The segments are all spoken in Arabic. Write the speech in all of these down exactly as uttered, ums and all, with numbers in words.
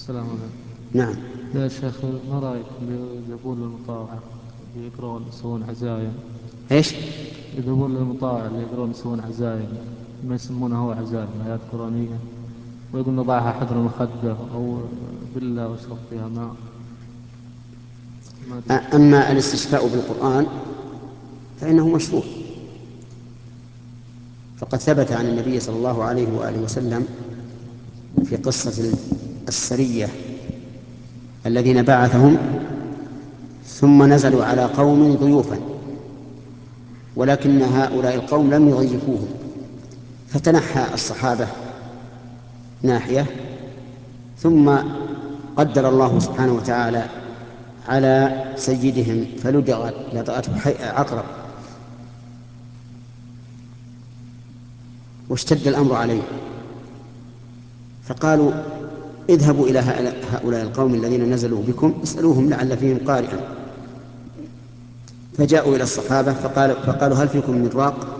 السلام عليكم. نعم. يا شيخ، ما رأيك اللي يقول للمطاوعة اللي يقرون يسوون عزايم؟ إيش؟ إذا يقول للمطاوع اللي يقرون يسوون عزايم، ما يسمونها هو عزايم، آيات قرآنية، ويقول نضعها حذر المخدة أو بالله واشرب فيها ماء. ما أدري وش. أما الاستشفاء بالقرآن فإنه مشروع، فقد ثبت عن النبي صلى الله عليه وآله وسلم في قصة السرية الذين بعثهم ثم نزلوا على قوم ضيوفا، ولكن هؤلاء القوم لم يضيفوهم، فتنحى الصحابة ناحية، ثم قدر الله سبحانه وتعالى على سيدهم فلدغت لدغته عقرب واشتد الأمر عليه، فقالوا اذهبوا إلى هؤلاء القوم الذين نزلوا بكم اسألوهم لعل فيهم قارئا. فجاءوا إلى الصحابة فقال فقالوا هل فيكم من راق؟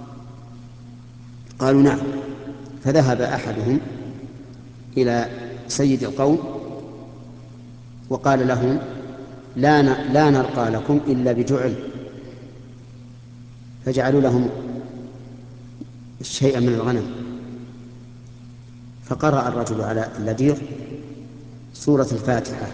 قالوا نعم. فذهب أحدهم إلى سيد القوم وقال لهم لا لا نرقى لكم إلا بجعل، فجعلوا لهم شيئا من الغنم، فقرأ الرجل على اللديغ سورة الفاتحة،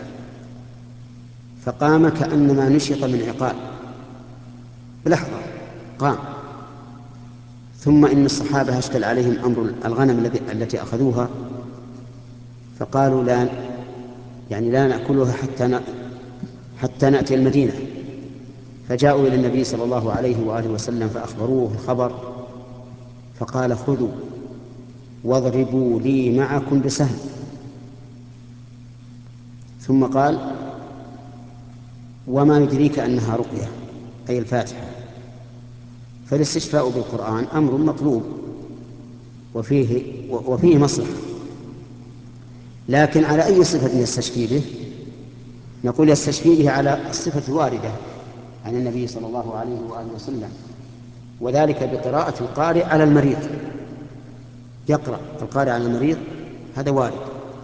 فقام كأنما نشط من عقال بلحظة، قام. ثم إن الصحابة أشكل عليهم أمر الغنم التي أخذوها، فقالوا لا يعني لا نأكلها حتى حتى نأتي المدينة. فجاءوا إلى النبي صلى الله عليه وآله وسلم فأخبروه الخبر، فقال خذوا واضربوا لي معكم بسهم. ثم قال وما يدريك أنها رقية، أي الفاتحة. فالاستشفاء بالقرآن أمر مطلوب وفيه, وفيه مصلحة، لكن على أي صفة يستشفي به؟ نقول يستشفي به على الصفة الواردة عن النبي صلى الله عليه وآله وسلم، وذلك بقراءة القارئ على المريض، يقرأ القارئ على المريض، هذا وارد.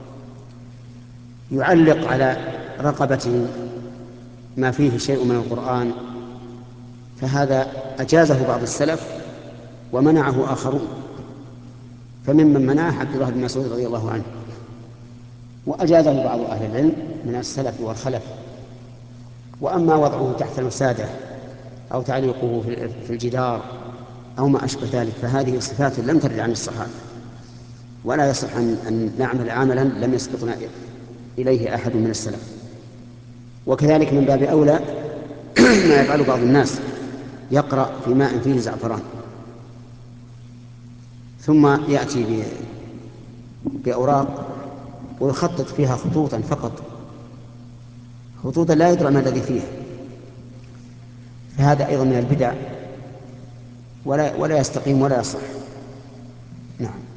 يعلق على رقبته ما فيه شيء من القرآن، فهذا أجازه بعض السلف ومنعه آخرون، فممن منعه عبد الله بن مسعود رضي الله عنه، وأجازه بعض أهل العلم من السلف والخلف. وأما وضعه تحت الوسادة أو تعليقه في الجدار أو ما أشبه ذلك فهذه صفات لم ترد عن الصحابة، ولا يصح أن نعمل عملا لم يسبقنا إليه أحد من السلف. وكذلك من باب أولى ما يفعل بعض الناس، يقرأ في ماء فيه زعفران ثم يأتي بأوراق ويخطط فيها خطوطا فقط، خطوطا لا يدرى ما الذي فيها، فهذا أيضا من البدع ولا, ولا يستقيم ولا يصح. نعم.